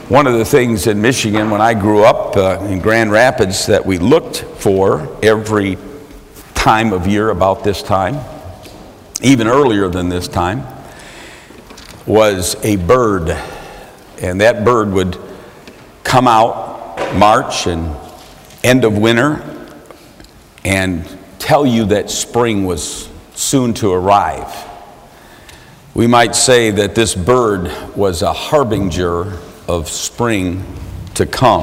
One of the things in Michigan when I grew up in Grand Rapids that we looked for every time of year about this time, even earlier than this time, was a bird. And that bird would come out March and end of winter and tell you that spring was soon to arrive. We might say that this bird was a harbinger of spring to come.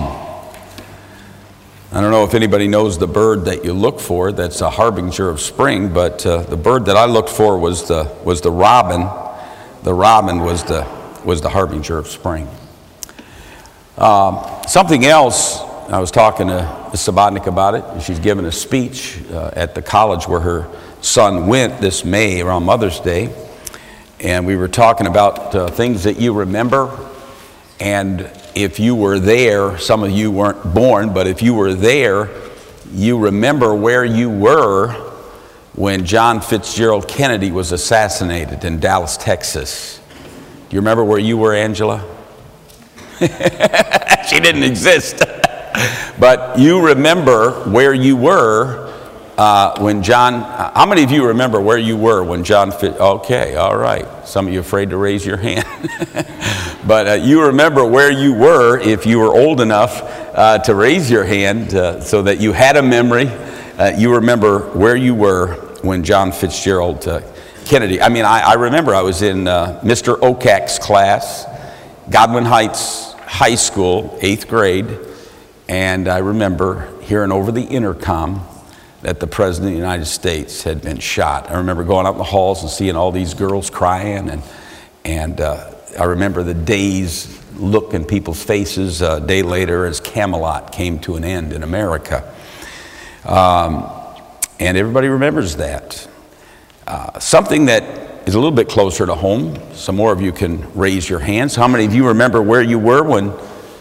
I don't know if anybody knows the bird that you look for that's a harbinger of spring, but the bird that I looked for was the robin. The robin was the harbinger of spring. Something else, I was talking to Ms. Sabotnik about it. She's given a speech at the college where her son went this May around Mother's Day. And we were talking about things that you remember. And if you were there, some of you weren't born, but if you were there, you remember where you were when John Fitzgerald Kennedy was assassinated in Dallas, Texas. Do you remember where you were, Angela? She didn't exist. But you remember where you were when John, how many of you remember where you were when John okay, all right. Some of you afraid to raise your hand. But you remember where you were if you were old enough to raise your hand so that you had a memory. You remember where you were when John Fitzgerald Kennedy. I mean, I remember I was in Mr. Okak's class, Godwin Heights High School, 8th grade, and I remember hearing over the intercom that the President of the United States had been shot. I remember going out in the halls and seeing all these girls crying, and I remember the dazed look in people's faces a day later as Camelot came to an end in America. And everybody remembers that. Something that is a little bit closer to home, some more of you can raise your hands. How many of you remember where you were when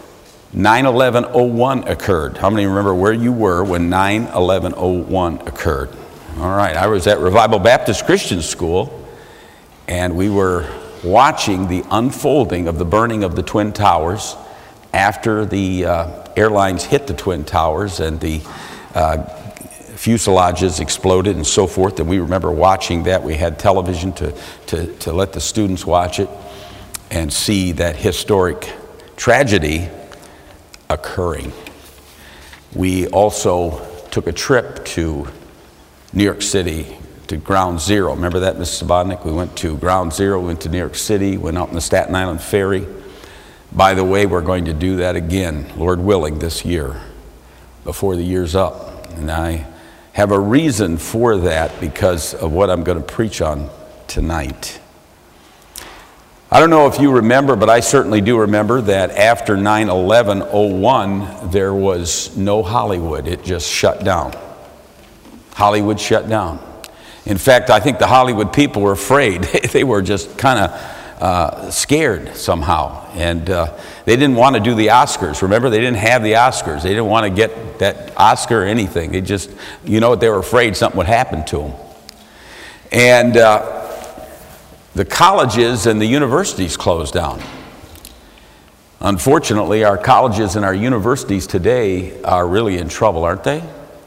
9/11/01 occurred? How many remember where you were when 9/11/01 occurred? All right, I was at Revival Baptist Christian School, and we were watching the unfolding of the burning of the Twin Towers after the airlines hit the Twin Towers and the fuselages exploded and so forth. And we remember watching that. We had television to let the students watch it and see that historic tragedy occurring. We also took a trip to New York City to Ground Zero. Remember that, Mrs. Sabotnik? We went to Ground Zero, went to New York City, went out on the Staten Island Ferry. By the way, we're going to do that again, Lord willing, this year, before the year's up. And I have a reason for that because of what I'm going to preach on tonight. I don't know if you remember, but I certainly do remember that after 9/11/01, there was no Hollywood. It just shut down. Hollywood shut down. In fact, I think the Hollywood people were afraid. They were just kind of scared somehow. And they didn't want to do the Oscars. Remember, they didn't have the Oscars. They didn't want to get that Oscar or anything. They just, they were afraid something would happen to them. And the colleges and the universities closed down. Unfortunately, our colleges and our universities today are really in trouble, aren't they?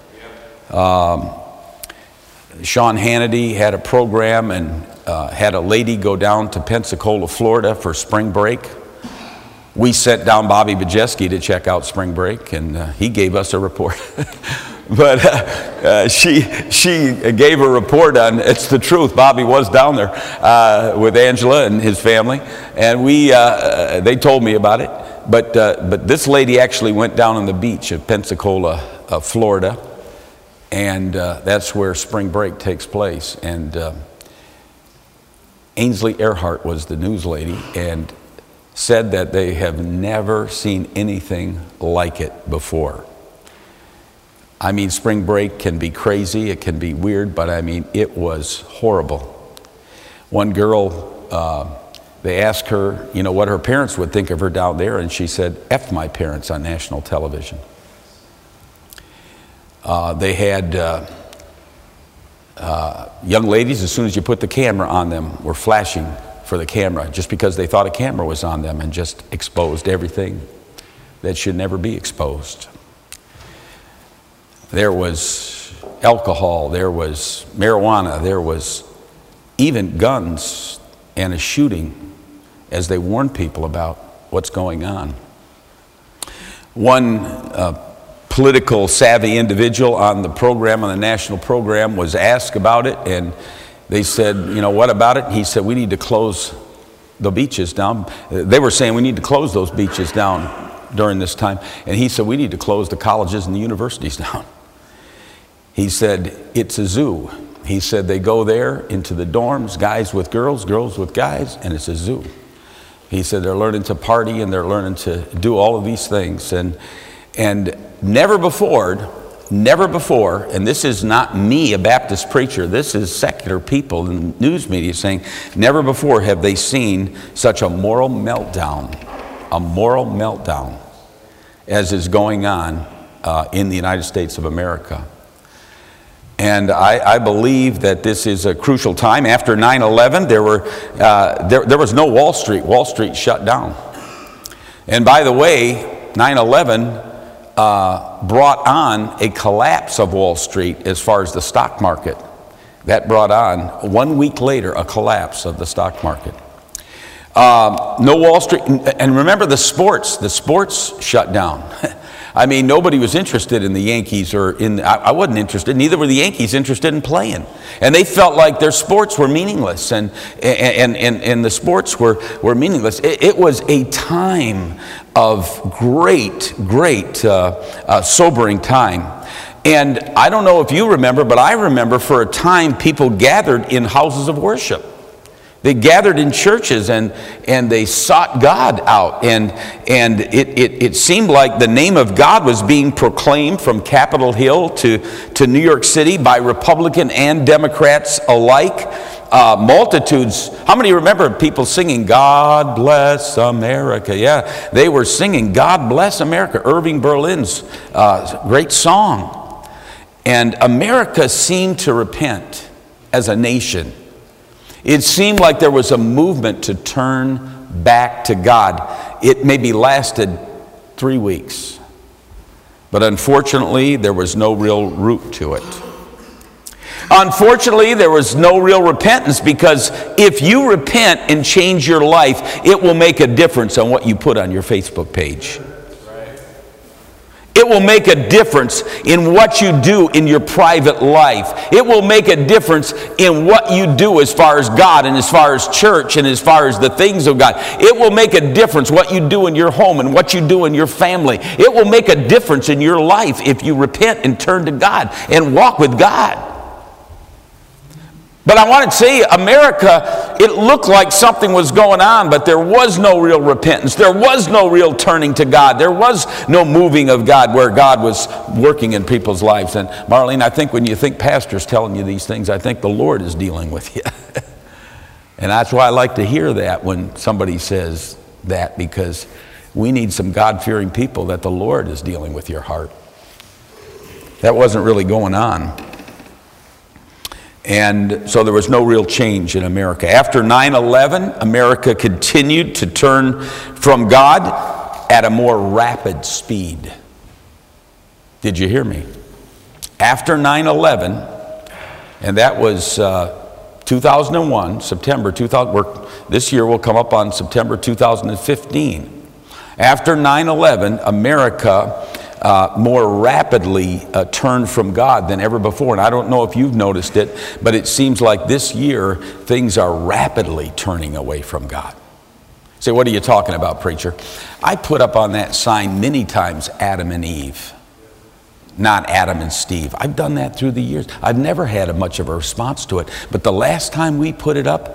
Sean Hannity had a program and had a lady go down to Pensacola, Florida for spring break. We sent down Bobby Bajeski to check out spring break, and he gave us a report. But she gave a report on, it's the truth, Bobby was down there with Angela and his family, and they told me about it. But this lady actually went down on the beach of Pensacola, Florida, and that's where spring break takes place. And Ainsley Earhart was the news lady and said that they have never seen anything like it before. I mean, spring break can be crazy, it can be weird, but I mean, it was horrible. One girl, they asked her, what her parents would think of her down there, and she said, F my parents on national television. They had young ladies, as soon as you put the camera on them, were flashing for the camera just because they thought a camera was on them, and just exposed everything that should never be exposed. There was alcohol, there was marijuana, there was even guns, and a shooting as they warned people about what's going on. One political savvy individual on the program, on the national program, was asked about it, and they said, what about it? He said, we need to close the beaches down. They were saying we need to close those beaches down during this time. And he said, we need to close the colleges and the universities down. He said, it's a zoo. He said, they go there into the dorms, guys with girls, girls with guys, and it's a zoo. He said, they're learning to party and they're learning to do all of these things. And never before, and this is not me, a Baptist preacher, this is secular people in the news media saying, never before have they seen such a moral meltdown as is going on in the United States of America. And I believe that this is a crucial time. After 9/11, there was no Wall Street. Wall Street shut down. And by the way, 9/11 brought on a collapse of Wall Street as far as the stock market. That brought on, 1 week later, a collapse of the stock market. No Wall Street, and remember the sports shut down. I mean, nobody was interested in the Yankees, I wasn't interested, neither were the Yankees interested in playing. And they felt like their sports were meaningless, and the sports were meaningless. It was a time of great sobering time. And I don't know if you remember, but I remember for a time people gathered in houses of worship. They gathered in churches and they sought God out. And it seemed like the name of God was being proclaimed from Capitol Hill to New York City by Republican and Democrats alike. Multitudes. How many remember people singing, God bless America? Yeah, they were singing, God bless America, Irving Berlin's great song. And America seemed to repent as a nation. It seemed like there was a movement to turn back to God. It maybe lasted 3 weeks. But unfortunately, there was no real root to it. Unfortunately, there was no real repentance, because if you repent and change your life, it will make a difference on what you put on your Facebook page. It will make a difference in what you do in your private life. It will make a difference in what you do as far as God and as far as church and as far as the things of God. It will make a difference what you do in your home and what you do in your family. It will make a difference in your life if you repent and turn to God and walk with God. But I want to say, America, it looked like something was going on, but there was no real repentance. There was no real turning to God. There was no moving of God where God was working in people's lives. And Marlene, I think when you think pastor's telling you these things, I think the Lord is dealing with you. And that's why I like to hear that when somebody says that, because we need some God-fearing people that the Lord is dealing with your heart. That wasn't really going on. And so there was no real change in America. After 9/11, America continued to turn from God at a more rapid speed. Did you hear me? After 9/11, and that was 2001, September 2000, this year will come up on September 2015. After 9/11, America more rapidly turned from God than ever before. And I don't know if you've noticed it, but it seems like this year things are rapidly turning away from God. Say, what are you talking about, preacher? I put up on that sign many times Adam and Eve, not Adam and Steve. I've done that through the years. I've never had much of a response to it. But the last time we put it up,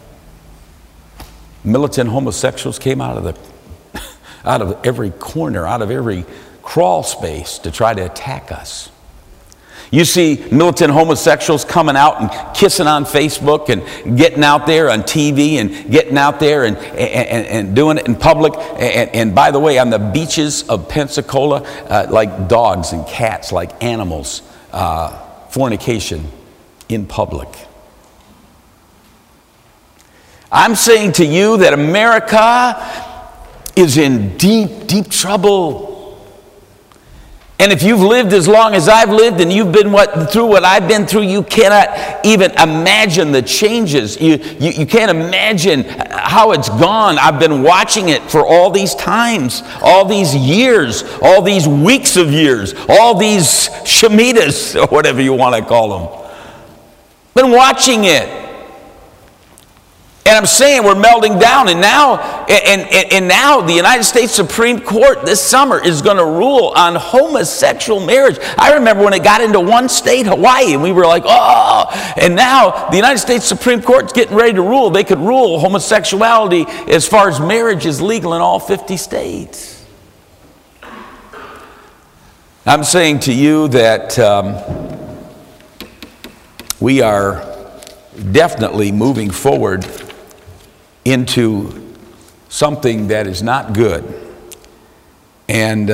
militant homosexuals came out of every corner, out of every crawl space to try to attack us. You see militant homosexuals coming out and kissing on Facebook and getting out there on TV and getting out there and doing it in public. And by the way, on the beaches of Pensacola, like dogs and cats, like animals, fornication in public. I'm saying to you that America is in deep, deep trouble. And if you've lived as long as I've lived and you've been through what I've been through, you cannot even imagine the changes. You can't imagine how it's gone. I've been watching it for all these times, all these years, all these weeks of years, all these Shemitas, or whatever you want to call them. Been watching it. And I'm saying we're melding down, and now the United States Supreme Court this summer is going to rule on homosexual marriage. I remember when it got into one state, Hawaii, and we were like, oh! And now the United States Supreme Court's getting ready to rule. They could rule homosexuality as far as marriage is legal in all 50 states. I'm saying to you that we are definitely moving forward into something that is not good. And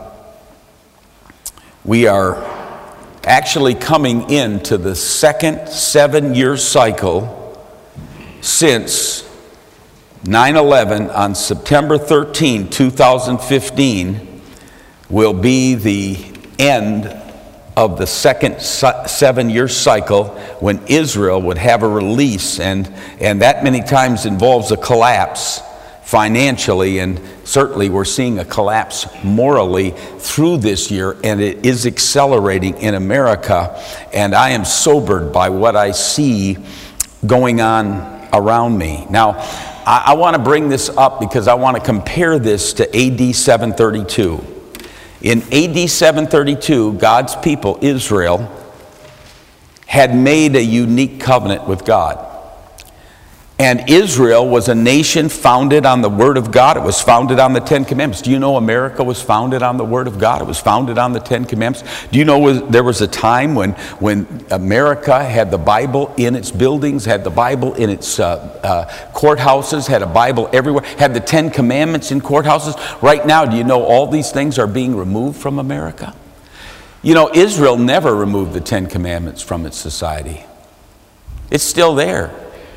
we are actually coming into the second 7-year cycle since 9/11 on September 13, 2015 will be the end of the second 7-year cycle when Israel would have a release, and that many times involves a collapse financially, and certainly we're seeing a collapse morally through this year, and it is accelerating in America, and I am sobered by what I see going on around me. Now, I want to bring this up because I want to compare this to AD 732. In AD 732, God's people, Israel, had made a unique covenant with God. And Israel was a nation founded on the Word of God. It was founded on the Ten Commandments. Do you know America was founded on the Word of God? It was founded on the Ten Commandments. Do you know there was a time when America had the Bible in its buildings, had the Bible in its courthouses, had a Bible everywhere, had the Ten Commandments in courthouses? Right now, do you know all these things are being removed from America? You know, Israel never removed the Ten Commandments from its society. It's still there.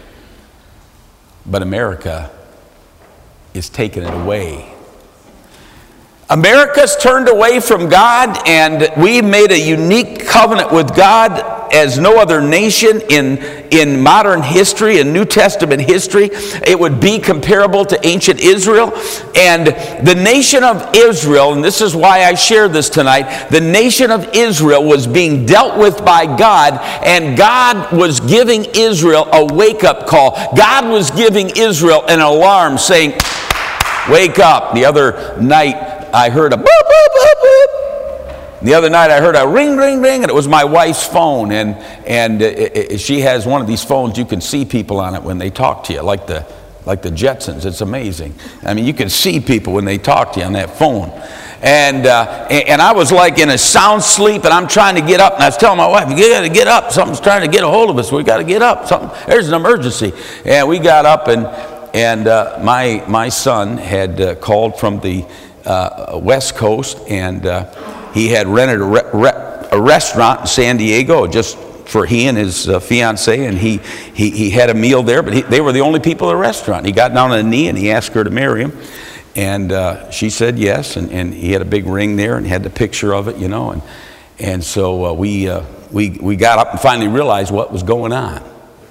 But America is taking it away. America's turned away from God, and we made a unique covenant with God as no other nation in modern history, in New Testament history. It would be comparable to ancient Israel. And the nation of Israel, and this is why I share this tonight, the nation of Israel was being dealt with by God, and God was giving Israel a wake-up call. God was giving Israel an alarm saying, wake up. The other night, I heard a boop, boop, boop, boop. The other night I heard a ring, ring, ring, and it was my wife's phone. And she has one of these phones, you can see people on it when they talk to you, like the Jetsons. It's amazing. I mean, you can see people when they talk to you on that phone. And I was like in a sound sleep, and I'm trying to get up, and I was telling my wife, you got to get up. Something's trying to get a hold of us. We got to get up. There's an emergency. And we got up, and my son had called from the West Coast, and he had rented a restaurant in San Diego just for he and his fiancée, and he had a meal there, but they were the only people at the restaurant. He got down on a knee and he asked her to marry him, and she said yes, and he had a big ring there and had the picture of it, you know, and so we got up and finally realized what was going on.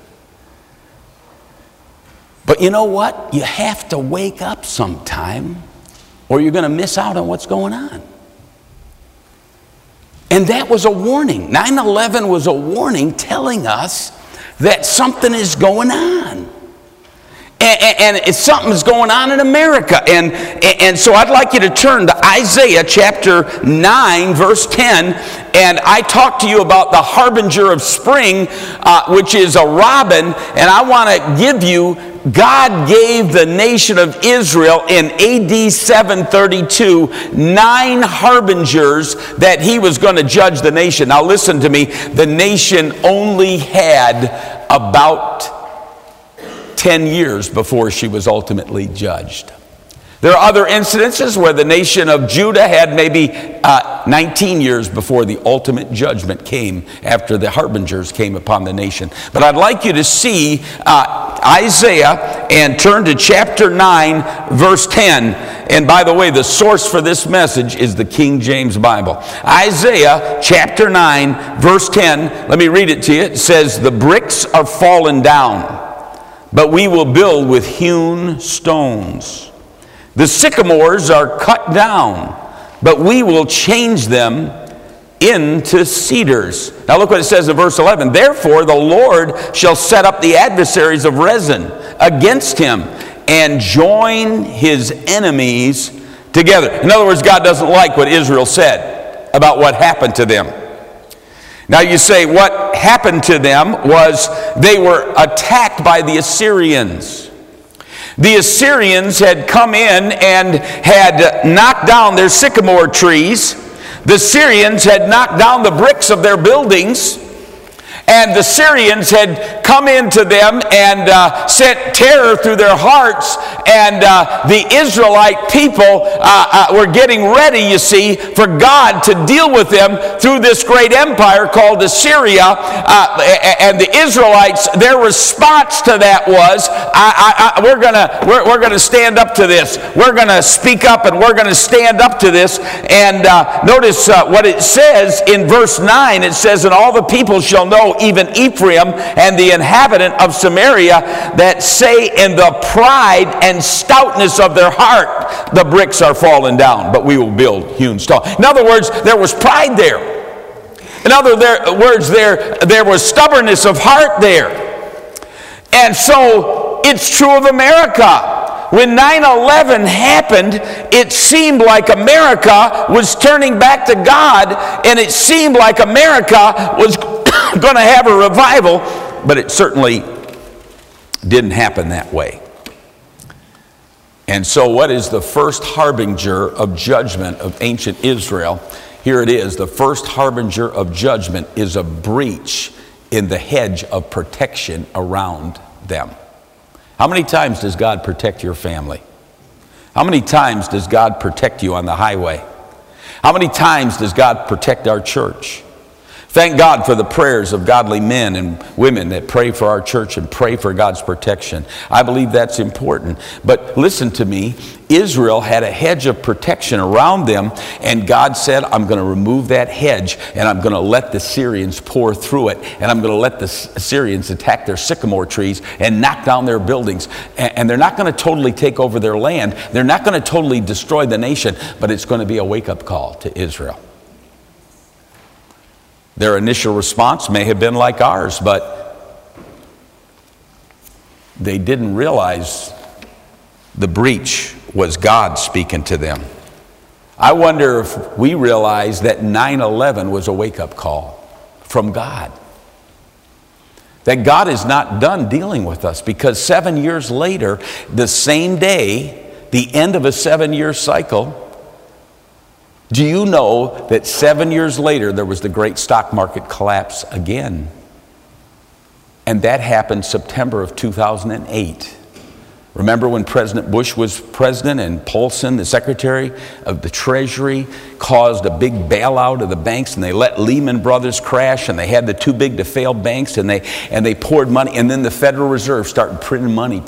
But you know what? You have to wake up sometime, or you're going to miss out on what's going on. And that was a warning. 9/11 was a warning telling us that something is going on. And something's going on in America. And so I'd like you to turn to Isaiah chapter 9, verse 10. And I talked to you about the harbinger of spring, which is a robin. And I want to give you, God gave the nation of Israel in AD 732 9 harbingers that he was going to judge the nation. Now listen to me. The nation only had about 10 years before she was ultimately judged. There are other incidences where the nation of Judah had maybe 19 years before the ultimate judgment came, after the harbingers came upon the nation. But I'd like you to see Isaiah and turn to chapter 9, verse 10. And by the way, the source for this message is the King James Bible. Isaiah chapter 9, verse 10. Let me read it to you. It says, "The bricks are fallen down, but we will build with hewn stones. The sycamores are cut down, but we will change them into cedars." Now look what it says in verse 11. "Therefore the Lord shall set up the adversaries of Rezin against him, and join his enemies together." In other words, God doesn't like what Israel said about what happened to them. Now you say, what happened to them was they were attacked by the Assyrians. The Assyrians had come in and had knocked down their sycamore trees. The Syrians had knocked down the bricks of their buildings. And the Syrians had come into them and sent terror through their hearts. And the Israelite people were getting ready, you see, for God to deal with them through this great empire called Assyria. And the Israelites, their response to that was, we're gonna stand up to this. We're going to speak up, and we're going to stand up to this. And notice what it says in verse 9. It says, "And all the people shall know, even Ephraim and the inhabitant of Samaria, that say in the pride and stoutness of their heart, the bricks are fallen down, but we will build hewn stone." In other words, there was pride there. In other words, there was stubbornness of heart there. And so it's true of America. When 9/11 happened, it seemed like America was turning back to God, and it seemed like America was going to have a revival, but it certainly didn't happen that way. And so what is the first harbinger of judgment of ancient Israel? Here it is. The first harbinger of judgment is a breach in the hedge of protection around them. How many times does God protect your family? How many times does God protect you on the highway? How many times does God protect our church? Thank God for the prayers of godly men and women that pray for our church and pray for God's protection. I believe that's important. But listen to me. Israel had a hedge of protection around them, and God said, I'm going to remove that hedge, and I'm going to let the Syrians pour through it, and I'm going to let the Syrians attack their sycamore trees and knock down their buildings. And they're not going to totally take over their land. They're not going to totally destroy the nation, but it's going to be a wake-up call to Israel. Their initial response may have been like ours, but they didn't realize the breach was God speaking to them. I wonder if we realize that 9/11 was a wake-up call from God. That God is not done dealing with us, because 7 years later, the same day, the end of a 7-year cycle, do you know that 7 years later there was the great stock market collapse again? And that happened September of 2008. Remember when President Bush was president and Paulson, the Secretary of the Treasury, caused a big bailout of the banks, and they let Lehman Brothers crash, and they had the too big to fail banks, and they poured money, and then the Federal Reserve started printing money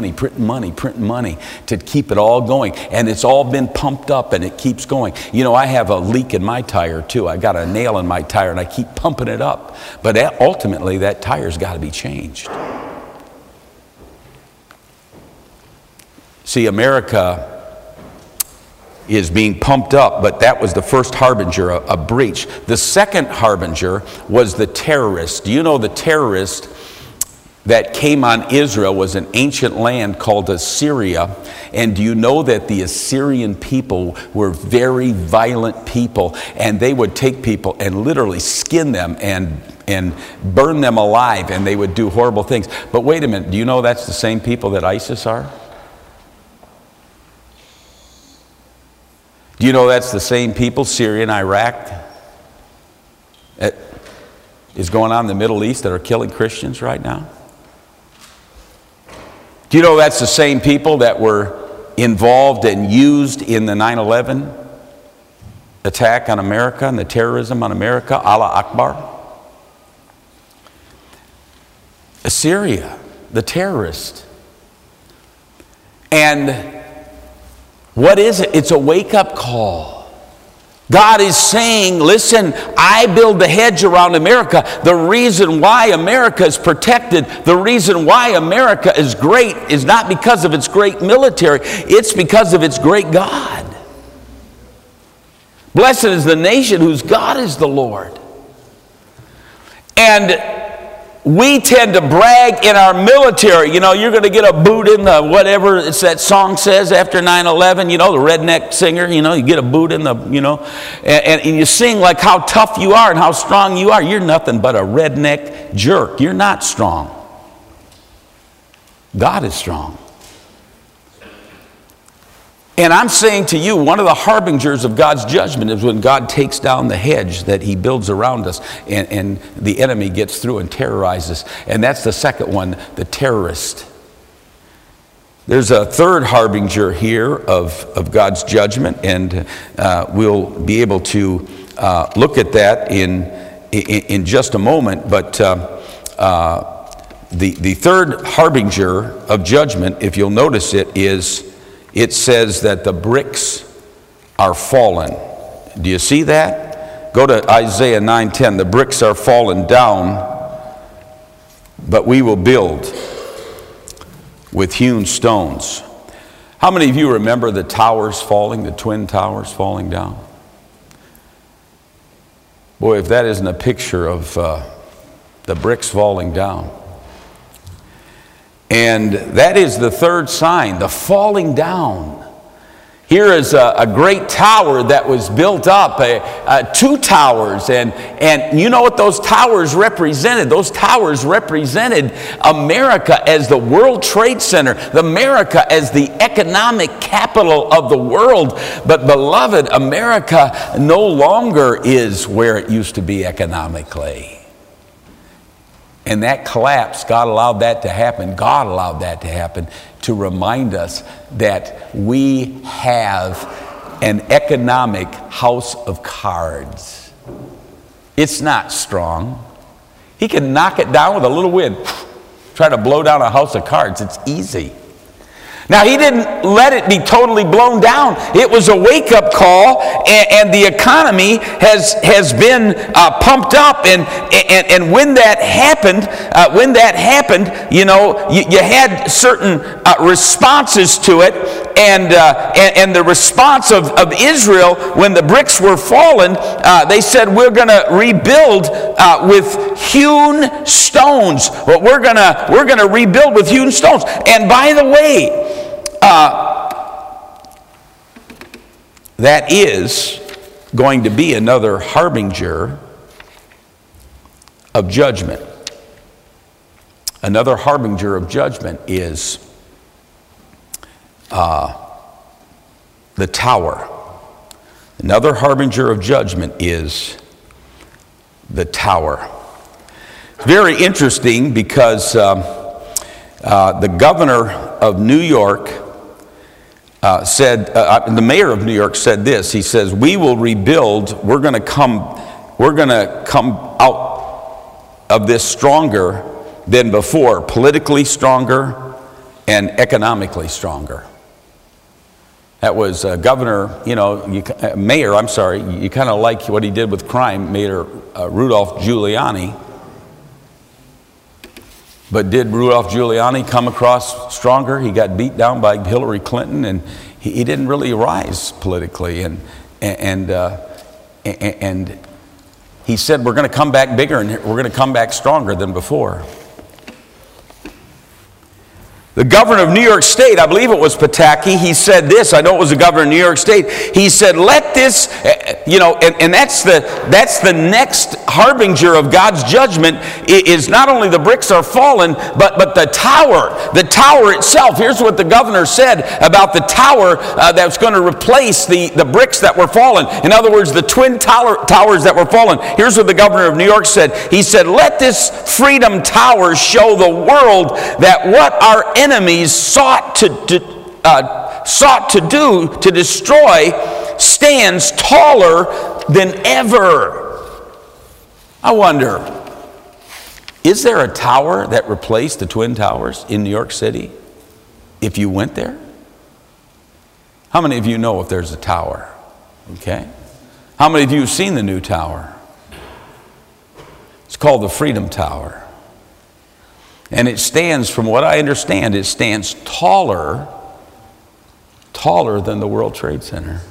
to keep it all going. And it's all been pumped up, and it keeps going. You know, I have a leak in my tire too. I got a nail in my tire, and I keep pumping it up. But ultimately, that tire's got to be changed. See, America is being pumped up, but that was the first harbinger, a breach. The second harbinger was the terrorist. Do you know the terrorist that came on Israel was an ancient land called Assyria? And do you know that the Assyrian people were very violent people, and they would take people and literally skin them and burn them alive, and they would do horrible things. But wait a minute, do you know that's the same people that ISIS are? Do you know that's the same people, Syria and Iraq, that is going on in the Middle East, that are killing Christians right now? Do you know that's the same people that were involved and used in the 9/11 attack on America and the terrorism on America, Allah Akbar. Assyria, the terrorist. And what is it? It's a wake-up call. God is saying, listen, I build the hedge around America. The reason why America is protected, the reason why America is great is not because of its great military, it's because of its great God. Blessed is the nation whose God is the Lord. And we tend to brag in our military. You know, you're going to get a boot in the whatever it's that song says after 9/11. You know, the redneck singer, you know, you get a boot in the, you know, and you sing like how tough you are and how strong you are. You're nothing but a redneck jerk. You're not strong. God is strong. And I'm saying to you, one of the harbingers of God's judgment is when God takes down the hedge that he builds around us and the enemy gets through and terrorizes. And that's the second one, the terrorist. There's a third harbinger here of God's judgment, and we'll be able to look at that in just a moment. But the third harbinger of judgment, if you'll notice it says that the bricks are fallen. Do you see that? Go to Isaiah 9:10. The bricks are fallen down, but we will build with hewn stones. How many of you remember the towers falling, the Twin Towers falling down? Boy, if that isn't a picture of the bricks falling down. And that is the third sign, the falling down. Here is a great tower that was built up, two towers, and you know what those towers represented? Those towers represented America as the World Trade Center, America as the economic capital of the world. But beloved, America no longer is where it used to be economically. And that collapse, God allowed that to happen. God allowed that to happen to remind us that we have an economic house of cards. It's not strong. He can knock it down with a little wind. Try to blow down a house of cards. It's easy. Now, he didn't let it be totally blown down. It was a wake-up call, and the economy has been pumped up. And when that happened, you know, you had certain responses to it. And the response of Israel when the bricks were fallen, they said, we're going to rebuild with hewn stones. Well, we're going to rebuild with hewn stones. And by the way, that is going to be another harbinger of judgment. Another harbinger of judgment is the tower. Another harbinger of judgment is the tower. It's very interesting because the governor of New York the mayor of New York said this. He says, we will rebuild. We're going to come out of this stronger than before, politically stronger and economically stronger. That was Mayor, you kind of like what he did with crime, Mayor Rudolph Giuliani. But did Rudolph Giuliani come across stronger? He got beat down by Hillary Clinton, and he didn't really rise politically. And he said, we're going to come back bigger, and we're going to come back stronger than before. The governor of New York State, I believe it was Pataki, he said this. I know it was the governor of New York State. He said, let this, and that's the next harbinger of God's judgment, is not only the bricks are fallen, but the tower itself. Here's what the governor said about the tower that's going to replace the bricks that were fallen. In other words, the twin towers that were fallen. Here's what the governor of New York said. He said, let this Freedom Tower show the world that what our enemies sought sought to do to destroy stands taller than ever. I wonder, is there a tower that replaced the Twin Towers in New York City if you went there? How many of you know if there's a tower? Okay. How many of you have seen the new tower? It's called the Freedom Tower. And it stands, from what I understand, it stands taller than the World Trade Center.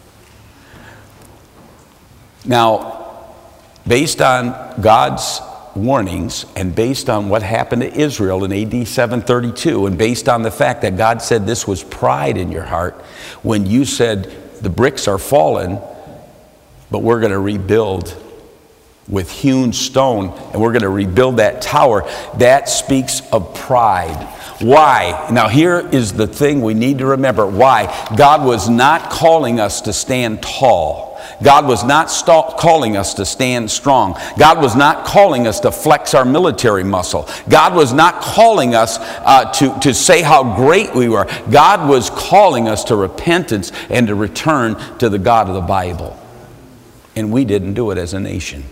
Now, based on God's warnings and based on what happened to Israel in AD 732, and based on the fact that God said this was pride in your heart when you said the bricks are fallen, but we're going to rebuild with hewn stone, and we're going to rebuild that tower, that speaks of pride. Why? Now here is the thing we need to remember. Why? God was not calling us to stand tall. God was not calling us to stand strong. God was not calling us to flex our military muscle. God was not calling us to say how great we were. God was calling us to repentance and to return to the God of the Bible. And we didn't do it as a nation.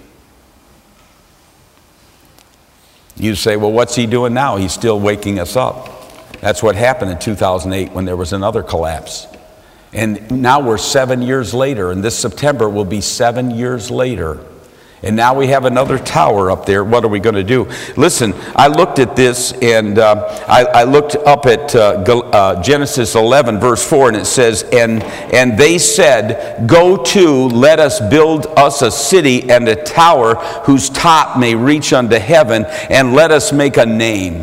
You say, well, what's he doing now? He's still waking us up. That's what happened in 2008 when there was another collapse. And now we're 7 years later, and this September will be 7 years later. And now we have another tower up there. What are we going to do? Listen, I looked at this, and I looked up at Genesis 11, verse 4, and it says, and they said, go to, let us build us a city and a tower whose top may reach unto heaven, and let us make a name.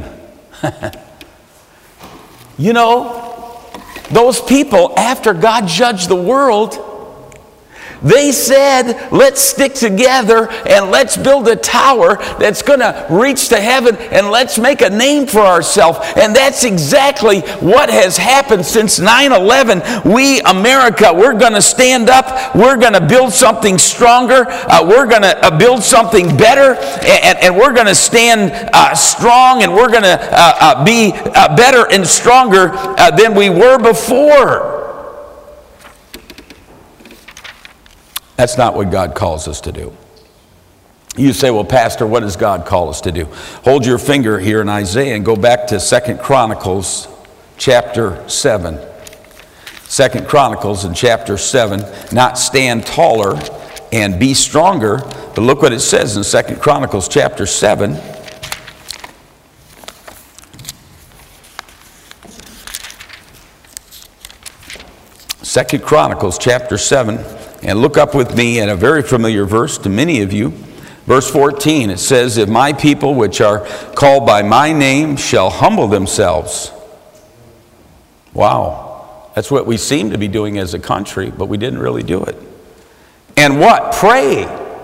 You know, those people, after God judged the world, they said, let's stick together and let's build a tower that's going to reach to heaven, and let's make a name for ourselves. And that's exactly what has happened since 9/11. We, America, we're going to stand up. We're going to build something stronger. We're going to build something better. And we're going to stand strong, and we're going to be better and stronger than we were before. That's not what God calls us to do. You say, well, Pastor, what does God call us to do? Hold your finger here in Isaiah and go back to 2 Chronicles chapter 7. 2 Chronicles in chapter 7, not stand taller and be stronger, but look what it says in 2 Chronicles chapter 7. Second Chronicles chapter 7. And look up with me at a very familiar verse to many of you. Verse 14, it says, if my people which are called by my name shall humble themselves. Wow. That's what we seem to be doing as a country, but we didn't really do it. And what? Pray.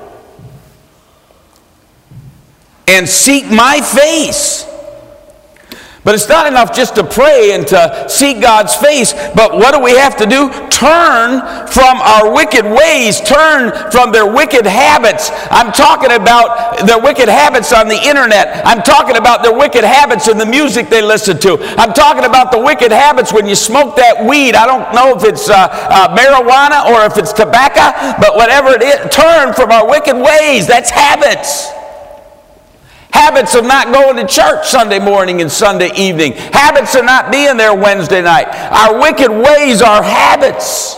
And seek my face. But it's not enough just to pray and to seek God's face, but what do we have to do? Turn from our wicked ways, turn from their wicked habits. I'm talking about their wicked habits on the internet. I'm talking about their wicked habits in the music they listen to. I'm talking about the wicked habits when you smoke that weed. I don't know if it's marijuana or if it's tobacco, but whatever it is, turn from our wicked ways. That's habits. Habits of not going to church Sunday morning and Sunday evening. Habits of not being there Wednesday night. Our wicked ways are habits.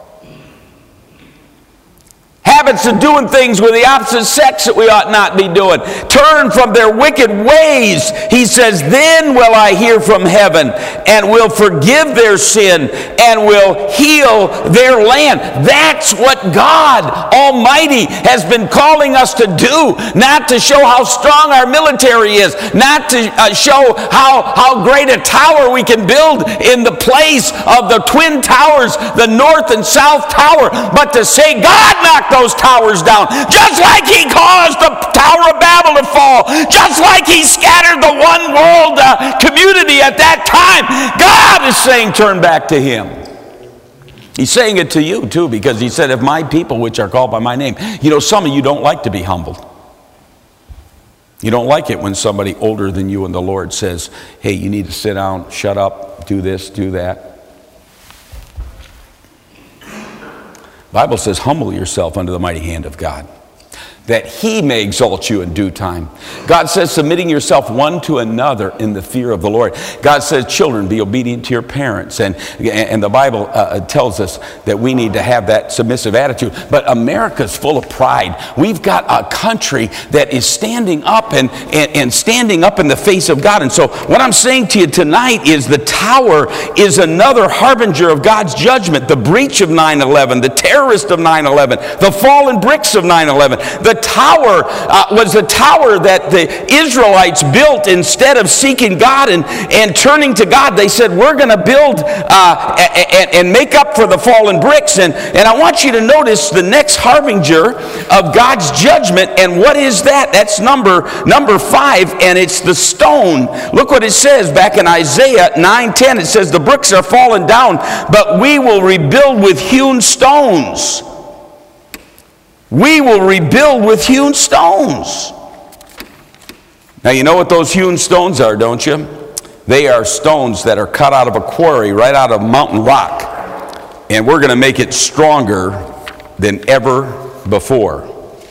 Habits of doing things with the opposite sex that we ought not be doing. Turn from their wicked ways. He says, then will I hear from heaven and will forgive their sin and will heal their land. That's what God Almighty has been calling us to do. Not to show how strong our military is. Not to show how great a tower we can build in the place of the Twin Towers, the North and South Tower. But to say, God knocked those towers down, just like he caused the Tower of Babel to fall, just like he scattered the one world community at that time. God is saying, turn back to him. He's saying it to you too, because he said, if my people which are called by my name. You know, some of you don't like to be humbled. You don't like it when somebody older than you in the Lord says, hey, you need to sit down, shut up, do this, do that. Bible says, humble yourself under the mighty hand of God, that he may exalt you in due time. God says, submitting yourself one to another in the fear of the Lord. God says, children, be obedient to your parents. And the Bible tells us that we need to have that submissive attitude. But America's full of pride. We've got a country that is standing up and standing up in the face of God. And so what I'm saying to you tonight is the tower is another harbinger of God's judgment. The breach of 9/11, the terrorist of 9/11, the fallen bricks of 9/11. The tower was a tower that the Israelites built instead of seeking God and turning to God. They said, we're going to build and make up for the fallen bricks. And I want you to notice the next harbinger of God's judgment. And what is that? That's number 5, and it's the stone. Look what it says back in Isaiah 9:10. It says, the bricks are fallen down, but we will rebuild with hewn stones. We will rebuild with hewn stones. Now, you know what those hewn stones are, don't you? They are stones that are cut out of a quarry, right out of mountain rock. And we're going to make it stronger than ever before.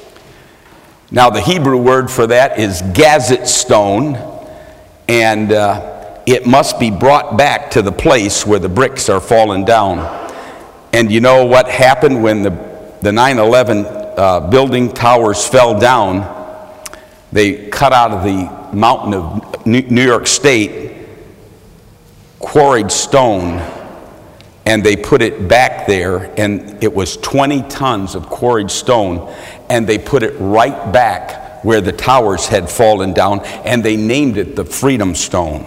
Now, the Hebrew word for that is gazette stone. And it must be brought back to the place where the bricks are fallen down. And you know what happened when the 9/11 building towers fell down? They cut out of the mountain of New York State quarried stone, and they put it back there, and it was 20 tons of quarried stone, and they put it right back where the towers had fallen down, and they named it the Freedom Stone.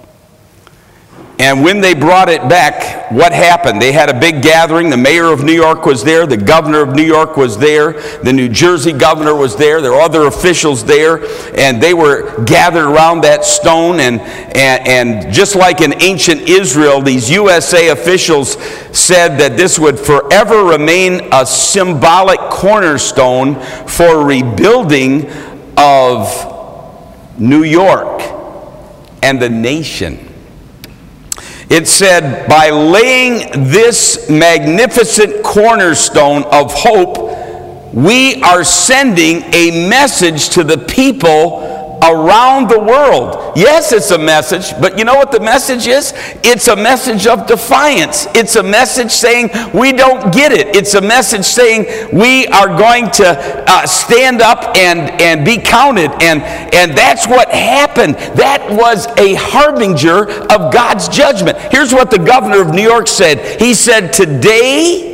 And when they brought it back, what happened? They had a big gathering. The mayor of New York was there. The governor of New York was there. The New Jersey governor was there. There were other officials there. And they were gathered around that stone. And just like in ancient Israel, these USA officials said that this would forever remain a symbolic cornerstone for rebuilding of New York and the nation. It said, by laying this magnificent cornerstone of hope, we are sending a message to the people around the world. Yes, it's a message, but you know what the message is? It's a message of defiance. It's a message saying we don't get it. It's a message saying we are going to stand up and be counted. And that's what happened. That was a harbinger of God's judgment. Here's what the governor of New York said. He said, today,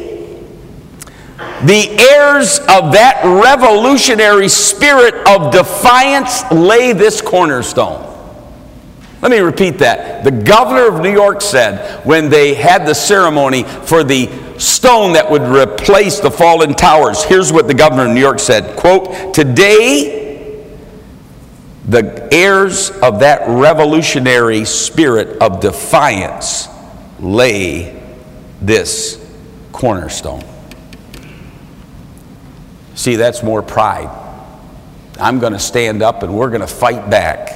the heirs of that revolutionary spirit of defiance lay this cornerstone. Let me repeat that. The governor of New York said when they had the ceremony for the stone that would replace the fallen towers, here's what the governor of New York said, quote, today, the heirs of that revolutionary spirit of defiance lay this cornerstone. See, that's more pride. I'm going to stand up and we're going to fight back.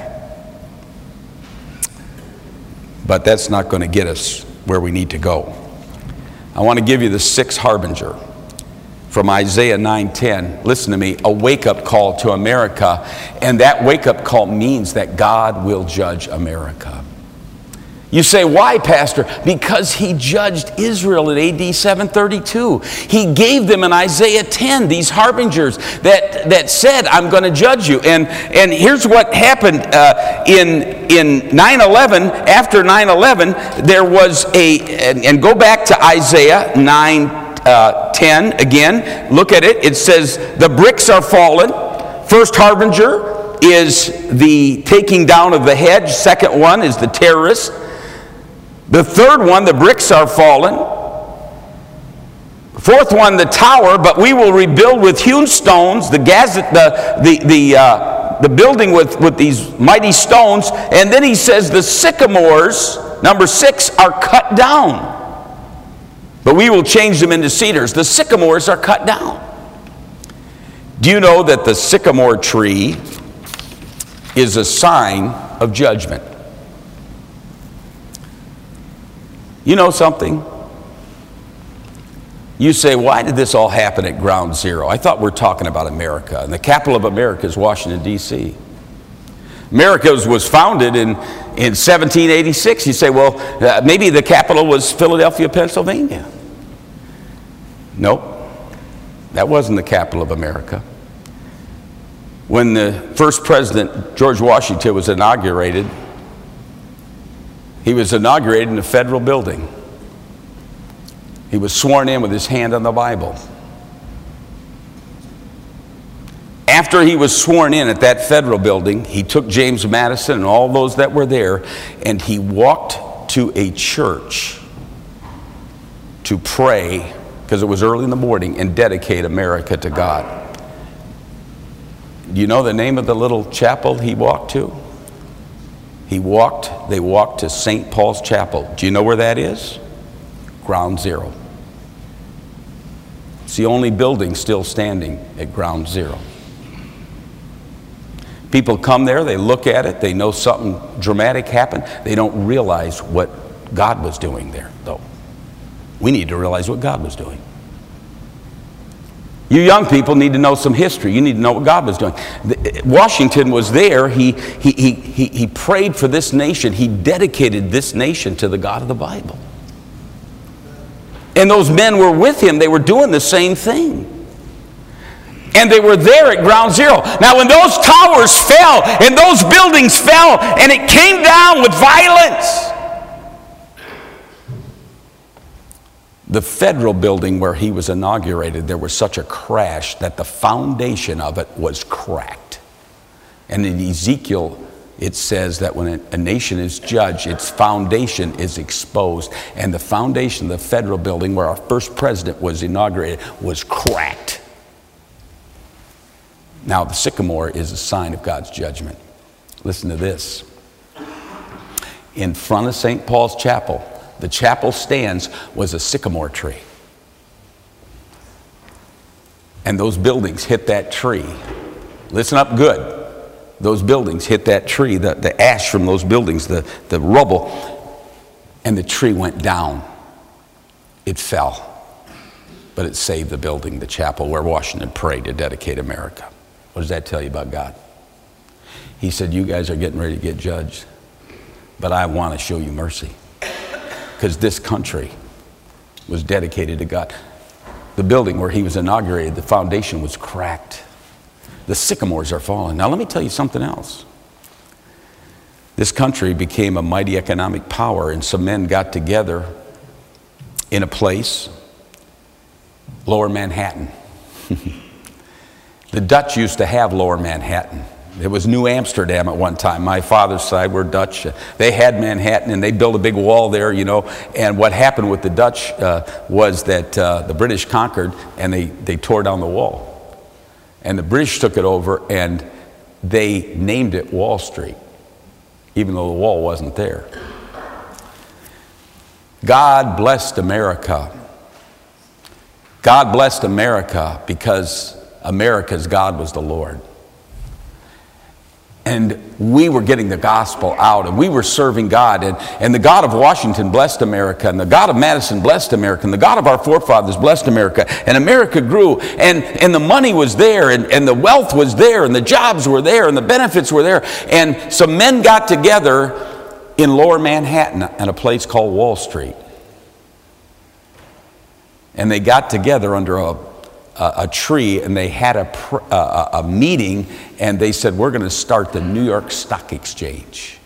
But that's not going to get us where we need to go. I want to give you the sixth harbinger from Isaiah 9:10. Listen to me, a wake-up call to America. And that wake-up call means that God will judge America. You say, why, Pastor? Because he judged Israel in AD 732. He gave them in Isaiah 10 these harbingers that said, I'm going to judge you. And here's what happened in 9/11. After 9/11, there was and go back to Isaiah 9:10 again. Look at it. It says, the bricks are fallen. First harbinger is the taking down of the hedge. Second one is the terrorist. The third one, the bricks are fallen. Fourth one, the tower, but we will rebuild with hewn stones, the building with these mighty stones. And then he says the sycamores, number 6, are cut down. But we will change them into cedars. The sycamores are cut down. Do you know that the sycamore tree is a sign of judgment? You know something? You say, why did this all happen at ground zero? I thought we're talking about America, and the capital of America is Washington, D.C. America was founded in 1786. You say, well, maybe the capital was Philadelphia, Pennsylvania. Nope, that wasn't the capital of America. When the first president, George Washington, was inaugurated, he was inaugurated in a federal building. He was sworn in with his hand on the Bible. After he was sworn in at that federal building, he took James Madison and all those that were there, and he walked to a church to pray, because it was early in the morning, and dedicate America to God. Do you know the name of the little chapel he walked to? They walked to St. Paul's Chapel. Do you know where that is? Ground zero. It's the only building still standing at ground zero. People come there, they look at it, they know something dramatic happened. They don't realize what God was doing there, though. We need to realize what God was doing. You young people need to know some history. You need to know what God was doing. Washington was there. He prayed for this nation. He dedicated this nation to the God of the Bible. And those men were with him. They were doing the same thing. And they were there at ground zero. Now, when those towers fell and those buildings fell and it came down with violence, the federal building where he was inaugurated, there was such a crash that the foundation of it was cracked. And in Ezekiel, it says that when a nation is judged, its foundation is exposed. And the foundation of the federal building where our first president was inaugurated was cracked. Now, the sycamore is a sign of God's judgment. Listen to this. In front of St. Paul's Chapel, the chapel stands was a sycamore tree. And those buildings hit that tree. Listen up good. Those buildings hit that tree, the ash from those buildings, the rubble, and the tree went down. It fell. But it saved the building, the chapel where Washington prayed to dedicate America. What does that tell you about God? He said, you guys are getting ready to get judged, but I want to show you mercy. Because this country was dedicated to God. The building where he was inaugurated, the foundation was cracked. The sycamores are falling. Now let me tell you something else. This country became a mighty economic power, and some men got together in a place, Lower Manhattan. The Dutch used to have Lower Manhattan. It was New Amsterdam at one time. My father's side were Dutch. They had Manhattan, and they built a big wall there, you know. And what happened with the Dutch was that the British conquered, and they tore down the wall. And the British took it over, and they named it Wall Street, even though the wall wasn't there. God blessed America. God blessed America because America's God was the Lord. And we were getting the gospel out, and we were serving God. And the God of Washington blessed America, and the God of Madison blessed America, and the God of our forefathers blessed America. And America grew, and the money was there, and the wealth was there, and the jobs were there, and the benefits were there. And some men got together in Lower Manhattan in a place called Wall Street. And they got together under a tree, and they had a meeting, and they said, we're going to start the New York Stock Exchange.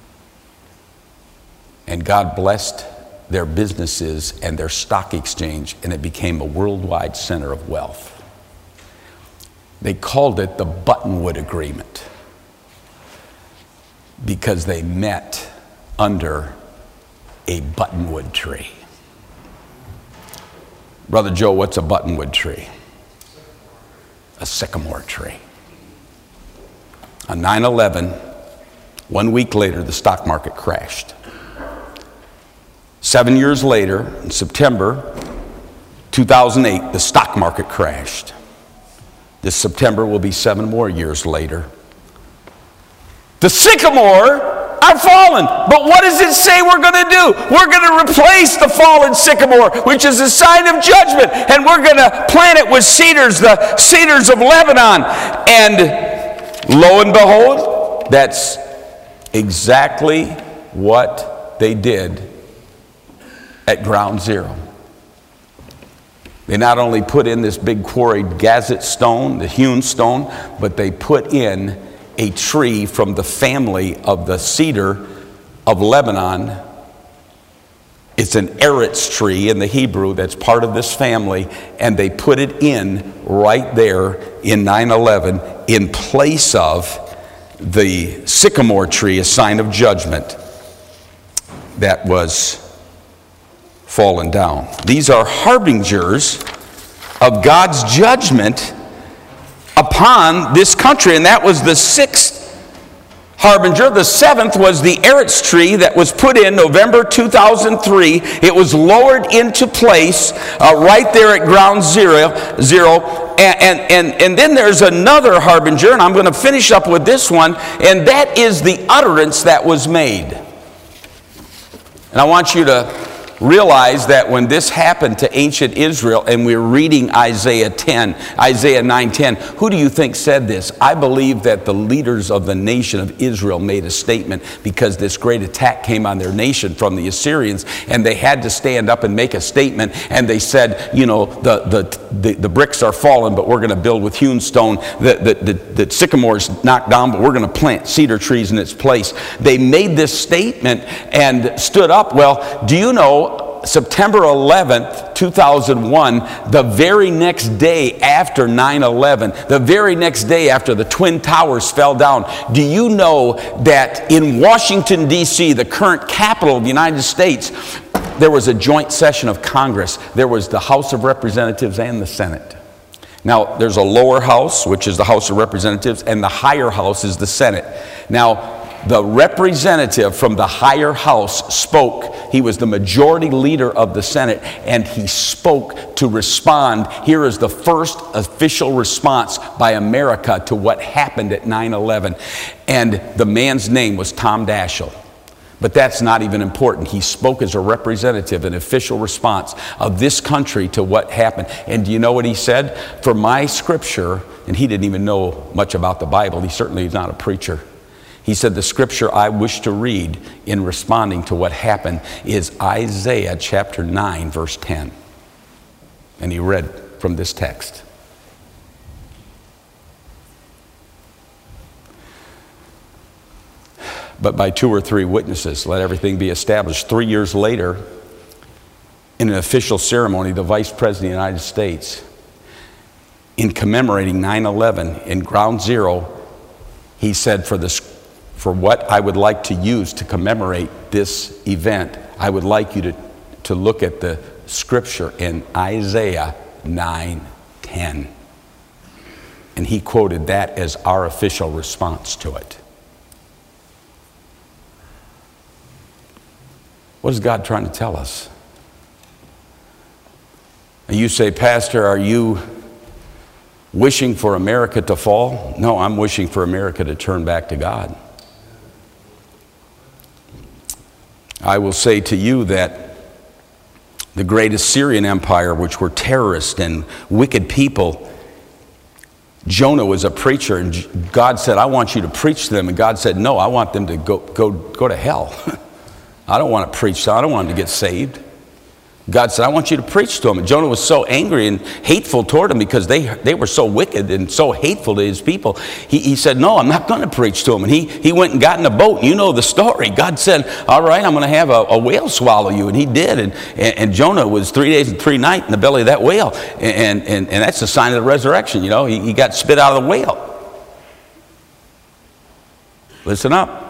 And God blessed their businesses and their stock exchange, and it became a worldwide center of wealth. They called it the Buttonwood Agreement because they met under a buttonwood tree. Brother Joe, what's a buttonwood tree? A sycamore tree. On 9/11, 1 week later, the stock market crashed. 7 years later, in September 2008, the stock market crashed. This September will be 7 more years later. The sycamore are fallen. But what does it say we're going to do? We're going to replace the fallen sycamore, which is a sign of judgment, and we're going to plant it with cedars, the cedars of Lebanon. And lo and behold, that's exactly what they did at Ground Zero. They not only put in this big quarried gazette stone, the hewn stone, but they put in a tree from the family of the cedar of Lebanon. It's an eretz tree in the Hebrew that's part of this family, and they put it in right there in 9/11 in place of the sycamore tree, a sign of judgment that was fallen down. These are harbingers of God's judgment upon this country, and that was the sixth harbinger. The seventh was the eretz tree that was put in November 2003. It was lowered into place right there at Ground Zero. And then there's another harbinger, and I'm going to finish up with this one, and that is the utterance that was made. And I want you to realize that when this happened to ancient Israel, and we're reading Isaiah 9:10, who do you think said this? I believe that the leaders of the nation of Israel made a statement because this great attack came on their nation from the Assyrians, and they had to stand up and make a statement, and they said, you know, the bricks are fallen, but we're going to build with hewn stone. The sycamore's knocked down, but we're going to plant cedar trees in its place. They made this statement and stood up. Well, do you know, September 11th, 2001, the very next day after 9/11, the very next day after the Twin Towers fell down, do you know that in Washington, D.C., the current capital of the United States, there was a joint session of Congress. There was the House of Representatives and the Senate. Now, there's a lower house, which is the House of Representatives, and the higher house is the Senate. Now, the representative from the higher house spoke. He was the majority leader of the Senate, and he spoke to respond. Here is the first official response by America to what happened at 9/11. And the man's name was Tom Daschle. But that's not even important. He spoke as a representative, an official response of this country to what happened. And do you know what he said? For my scripture, and he didn't even know much about the Bible. He certainly is not a preacher. He said, the scripture I wish to read in responding to what happened is Isaiah chapter 9, verse 10. And he read from this text. But by 2 or 3 witnesses, let everything be established. 3 years later, in an official ceremony, the Vice President of the United States, in commemorating 9/11 in Ground Zero, he said, for what I would like to use to commemorate this event, I would like you to look at the scripture in Isaiah 9:10. And he quoted that as our official response to it. What is God trying to tell us? And you say, Pastor, are you wishing for America to fall? No, I'm wishing for America to turn back to God. I will say to you that the great Assyrian Empire, which were terrorists and wicked people, Jonah was a preacher, and God said, I want you to preach to them. And God said, no, I want them to go to hell. I don't want to preach to them. I don't want them to get saved. God said, I want you to preach to them. And Jonah was so angry and hateful toward them because they were so wicked and so hateful to his people. He said, no, I'm not going to preach to them. And he went and got in a boat. You know the story. God said, all right, I'm going to have a whale swallow you. And he did. And Jonah was 3 days and 3 nights in the belly of that whale. And that's a sign of the resurrection. You know, he got spit out of the whale. Listen up.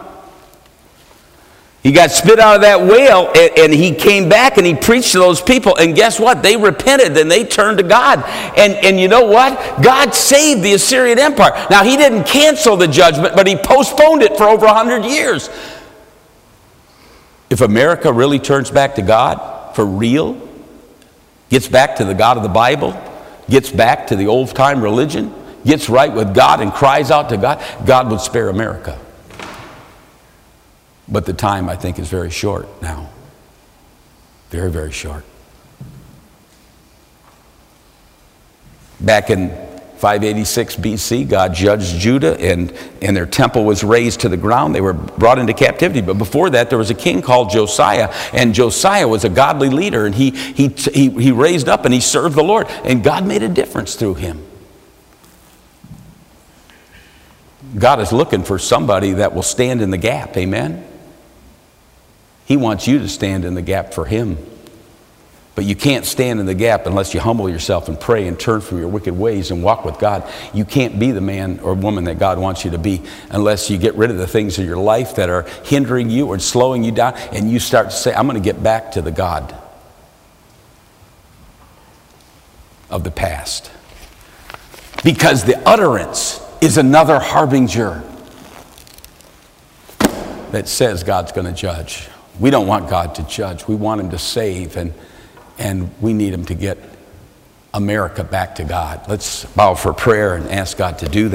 He got spit out of that whale, and he came back and he preached to those people. And guess what? They repented and they turned to God. And you know what? God saved the Assyrian Empire. Now, he didn't cancel the judgment, but he postponed it for over 100 years. If America really turns back to God for real, gets back to the God of the Bible, gets back to the old-time religion, gets right with God and cries out to God, God would spare America. But the time, I think, is very short now. Very, very short. Back in 586 BC, God judged Judah, and their temple was razed to the ground. They were brought into captivity. But before that, there was a king called Josiah, and Josiah was a godly leader, and he raised up and he served the Lord, and God made a difference through him. God is looking for somebody that will stand in the gap, amen? He wants you to stand in the gap for him. But you can't stand in the gap unless you humble yourself and pray and turn from your wicked ways and walk with God. You can't be the man or woman that God wants you to be unless you get rid of the things in your life that are hindering you or slowing you down, and you start to say, I'm going to get back to the God of the past. Because the utterance is another harbinger that says God's going to judge. We don't want God to judge. We want him to save, and we need him to get America back to God. Let's bow for prayer and ask God to do that.